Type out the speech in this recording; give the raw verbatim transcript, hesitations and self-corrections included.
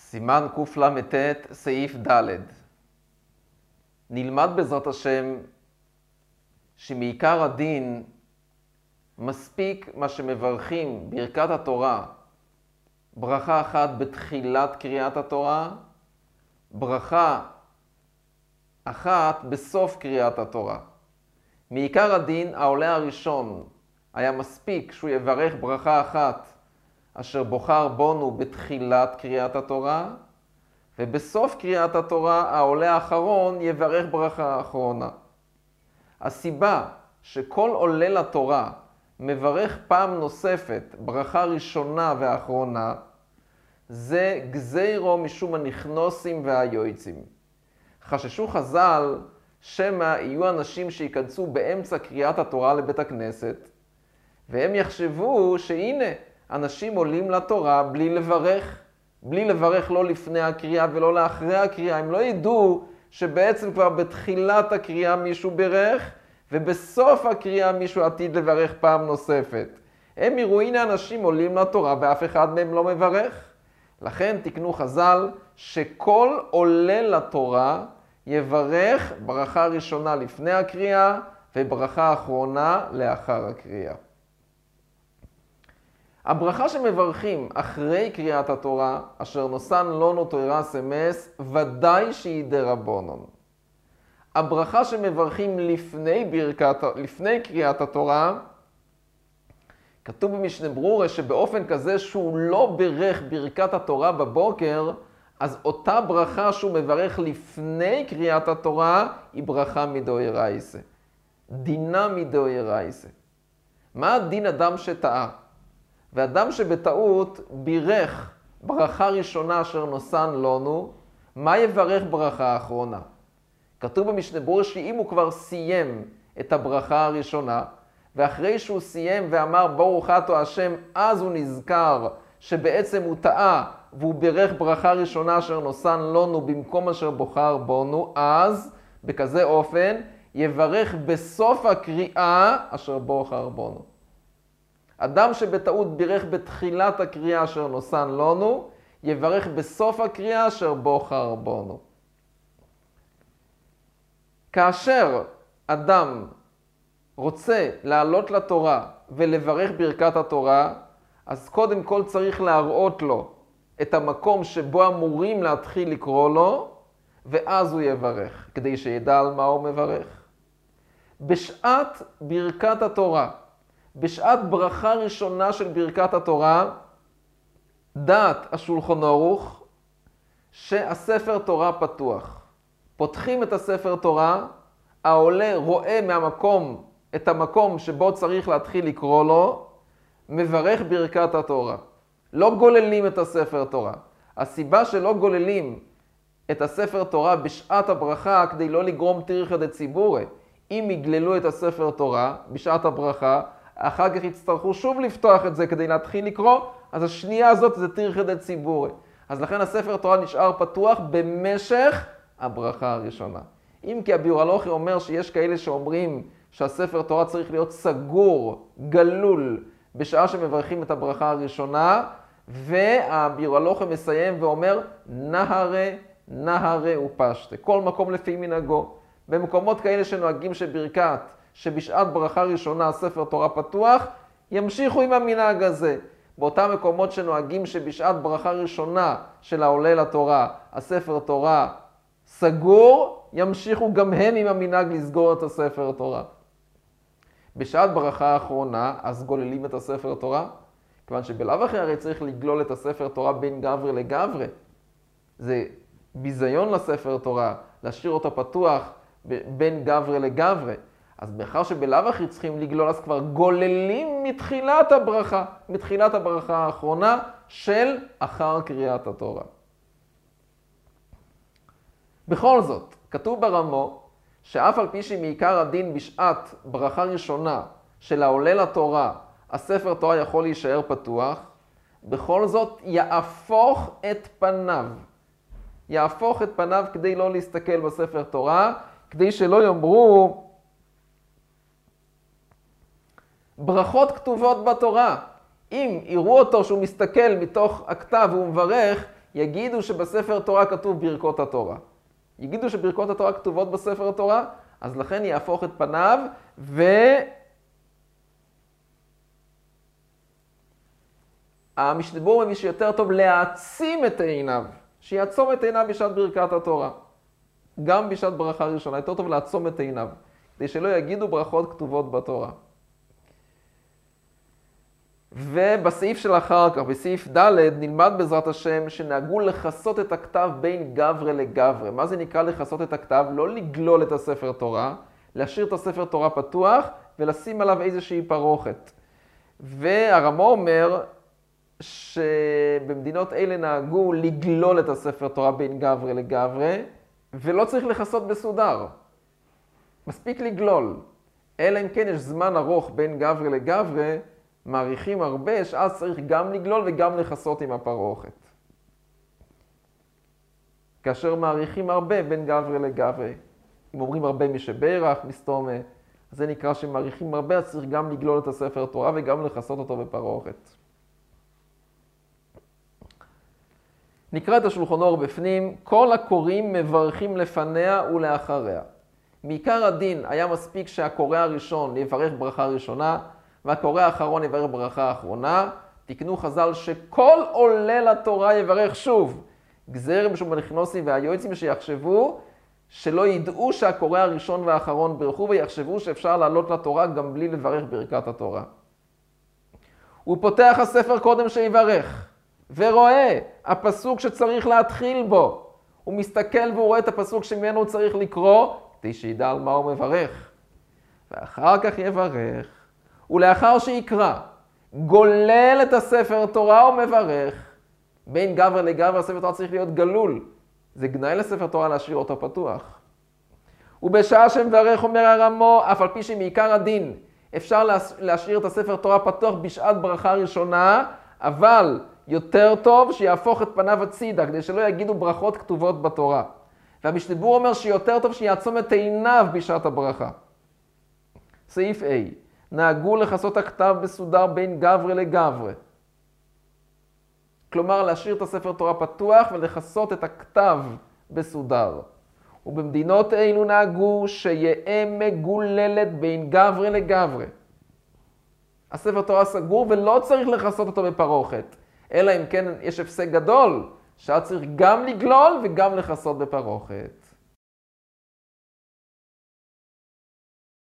סימן קל"ט, סעיף ד'. נלמד בעזרת השם שמעיקר הדין מספיק מה שמברכים ברכת התורה, ברכה אחת בתחילת קריאת התורה, ברכה אחת בסוף קריאת התורה. מעיקר הדין העולה הראשון היה מספיק שהוא יברך ברכה אחת אשר בוחר בנו בתחילת קריאת התורה, ובסוף קריאת התורה העולה האחרון יברך ברכה אחרונה. הסיבה שכל עולה לתורה מברך פעם נוספת ברכה ראשונה ואחרונה, זה גזירו משום הנכנוסים והיועצים. חששו חז"ל שמא יהיו אנשים שיכנסו באמצע קריאת התורה לבית הכנסת, והם יחשבו שהנה אנשים עולים לתורה בלי לברך, בלי לברך לא לפני הקריאה ולא לאחרי הקריאה. הם לא ידעו שבעצם כבר בתחילת הקריאה מישהו ברך, ובסוף הקריאה מישהו עתיד לברך פעם נוספת. הם יראו, הנה אנשים עולים לתורה ואף אחד מהם לא מברך. לכן תקנו חז"ל שכל עולה לתורה יברך ברכה ראשונה לפני הקריאה וברכה אחרונה לאחר הקריאה. הברכה שמברכים אחרי קריאת התורה, אשר נושן לנו תורה סמס, ודאי שהיא דרבנן. הברכה שמברכים לפני, ברכת, לפני קריאת התורה, כתוב במשנה ברורה שבאופן כזה שהוא לא ברך ברכת התורה בבוקר, אז אותה ברכה שהוא מברך לפני קריאת התורה היא ברכה מדאורייתא. דינה מדאורייתא. מה דין אדם שטעה? ואדם שבטעות בירך ברכה ראשונה אשר נושן לנו, מה יברך ברכה האחרונה? כתוב במשנה ברורה שאם הוא כבר סיים את הברכה הראשונה, ואחרי שהוא סיים ואמר ברוך אתה השם, אז הוא נזכר שבעצם הוא טעה, והוא בירך ברכה ראשונה אשר נושן לנו במקום אשר בוחר בנו, אז בכזה אופן יברך בסוף הקריאה אשר בוחר בנו. אדם שבטעות בירך בתחילת הקריאה אשר נושן לנו, יברך בסוף הקריאה אשר בוחר בנו. כאשר אדם רוצה לעלות לתורה ולברך ברכת התורה, אז קודם כל צריך להראות לו את המקום שבו אמורים להתחיל לקרוא לו, ואז הוא יברך, כדי שידע על מה הוא מברך. בשעת ברכת התורה, בשעת ברכה ראשונה של ברכת התורה, דעת השולחן ערוך שהספר תורה פתוח. פותחים את הספר תורה, העולה רואה מהמקום, את המקום שבו צריך להתחיל לקרוא לו, מברך ברכת התורה. לא גוללים את הספר תורה. הסיבה שלא גוללים את הספר תורה בשעת הברכה כדי לא לגרום טרחא דציבורא. אם יגללו את הספר תורה בשעת הברכה, אחר כך יצטרכו שוב לפתוח את זה כדי להתחיל לקרוא, אז השנייה הזאת זה טרחא דציבורא. אז לכן הספר תורה נשאר פתוח במשך הברכה הראשונה. אם כי הביאור הלכי אומר שיש כאלה שאומרים שהספר תורה צריך להיות סגור, גלול, בשעה שמברכים את הברכה הראשונה, והביאור הלכי מסיים ואומר נהרה, נהרה ופשטה. כל מקום לפי מנהגו. במקומות כאלה שנוהגים שברכת, שבשעת ברכה ראשונה הספר תורה פתוח, ימשיכו עם המנהג הזה. באותם מקומות שנוהגים שבשעת ברכה ראשונה של העולה לתורה, הספר תורה סגור, ימשיכו גם הם עם המנהג לסגור את הספר תורה. בשעת ברכה האחרונה, אז גוללים את הספר תורה, כיוון שבלאו הכי הרי צריך לגלול את הספר תורה בין גברי לגברי. זה ביזיון לספר תורה, להשאיר אותו פתוח בין גברי לגברי. אז מאחר שבלאו הכי צריכים לגלול, אז כבר גוללים מתחילת הברכה, מתחילת הברכה האחרונה של אחר קריאת התורה. בכל זאת, כתוב ברמו שאף על פי שמעיקר הדין בשעת ברכה ראשונה של העולה לתורה, הספר תורה יכול להישאר פתוח, בכל זאת יהפוך את פניו. יהפוך את פניו כדי לא להסתכל בספר תורה, כדי שלא יאמרו ברכות כתובות בתורה. אם יראו אותו שהוא מסתכל מתוך הכתב והוא מברך, יגידו שבספר תורה כתוב ברכות התורה. יגידו שברכות התורה כתובות בספר התורה, אז לכן יהפוך את פניו, ו... המשנה ברורה מביא שיותר טוב להעצים את עיניו, שיעצום את עיניו בשעת ברכת התורה. גם בשעת ברכה ראשונה, יותר טוב לעצום את עיניו, כדי שלא יגידו ברכות כתובות בתורה. ובסעיף של אחר כך, בסעיף ד', נלמד בעזרת השם שנהגו לחסות את הכתב בין גברי לגברי. מה זה נקרא לחסות את הכתב? לא לגלול את הספר תורה, להשאיר את הספר תורה פתוח ולשים עליו איזושהי פרוכת. והרמ"א אומר שבמדינות אלה נהגו לגלול את הספר תורה בין גברי לגברי, ולא צריך לחסות בסודר. מספיק לגלול. אלא אם כן יש זמן ארוך בין גברי לגברי, מעריכים הרבה, שאז צריך גם לגלול וגם לחסות עם הפרוכת. כאשר מעריכים הרבה בין גברי לגברי. אם אומרים הרבה משברך, מסתומה, אז זה נקרא שמעריכים הרבה, אז צריך גם לגלול את הספר תורה וגם לחסות אותו בפרוכת. נקרא את השולחן אור בפנים, כל הקוראים מברכים לפניה ולאחריה. מעיקר הדין היה מספיק שהקורא הראשון יברך ברכה ראשונה, והקורא האחרון יברך ברכה האחרונה. תקנו חז"ל שכל עולה לתורה יברך שוב. גזירים שבנכנוסים והיועצים שיחשבו, שלא ידעו שהקורא הראשון והאחרון ברכו, ויחשבו שאפשר לעלות לתורה גם בלי לברך ברכת התורה. הוא פותח הספר קודם שיברך. ורואה הפסוק שצריך להתחיל בו. הוא מסתכל והוא רואה את הפסוק שממנו הוא צריך לקרוא, כדי שידע על מה הוא מברך. ואחר כך יברך, ולאחר שיקרא, גולל את הספר תורה ומברך. בין גבר לגבר הספר תורה צריך להיות גלול. זה גנאי לספר תורה להשאיר אותו פתוח. ובשעה שמברך אומר הרמ"א, אף על פי שמעיקר הדין אפשר להשאיר את הספר תורה פתוח בשעת ברכה ראשונה, אבל יותר טוב שיהפוך את פניו הצידה, כדי שלא יגידו ברכות כתובות בתורה. והמשנה ברורה אומר שיותר טוב שיעצום את עיניו בשעת הברכה. סעיף A, נהגו לחסות הכתב בסודר בין גברי לגברי. כלומר, להשאיר את הספר תורה פתוח ולחסות את הכתב בסודר. ובמדינות אלו נהגו שיהיה מגוללת בין גברי לגברי. הספר תורה סגור ולא צריך לחסות אותו בפרוכת. אלא אם כן יש הפסק גדול, שהיה צריך גם לגלול וגם לחסות בפרוכת.